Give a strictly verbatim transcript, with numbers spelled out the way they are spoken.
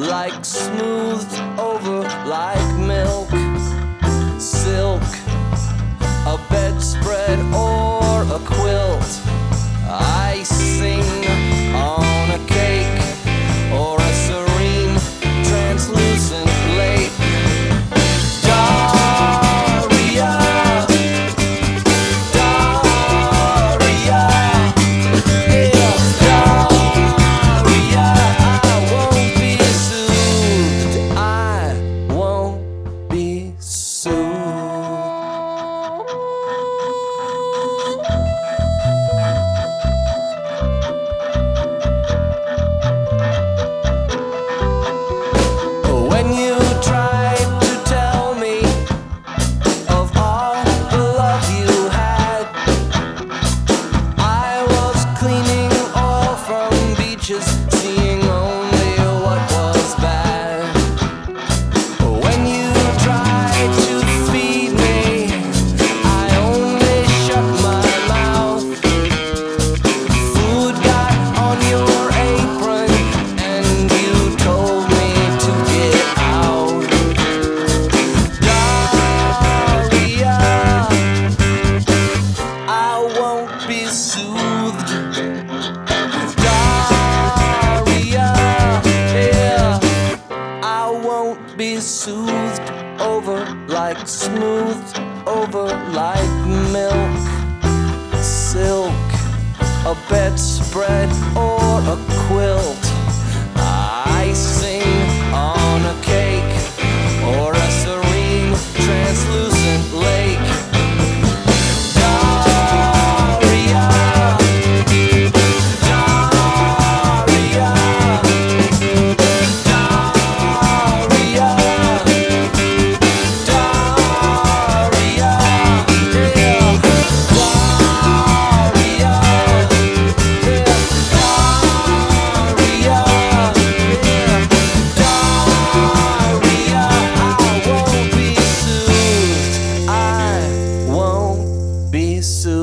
like smoothed over like milk, silk, a bedspread or a quilt, icing on a cake or a serene translucent lake. Daria, Daria, yeah, Daria, I won't be soothed, I won't be soothed. When you tried to tell me of all the love you had, I was cleaning oil from beaches, seeing only what was bad. When you tried to feed me, I only shut my mouth. Food got on your apron and you told me to get out. Daria, I won't be soothed. Daria, yeah, I won't be soothed over like smoothed over like milk, silk, a bedspread or a quilt, icing on a cake or a serene translucent lake. Daria, Daria, Daria, Daria, yeah, Daria, Daria, yeah, Daria, I won't be soothed, I won't be soothed.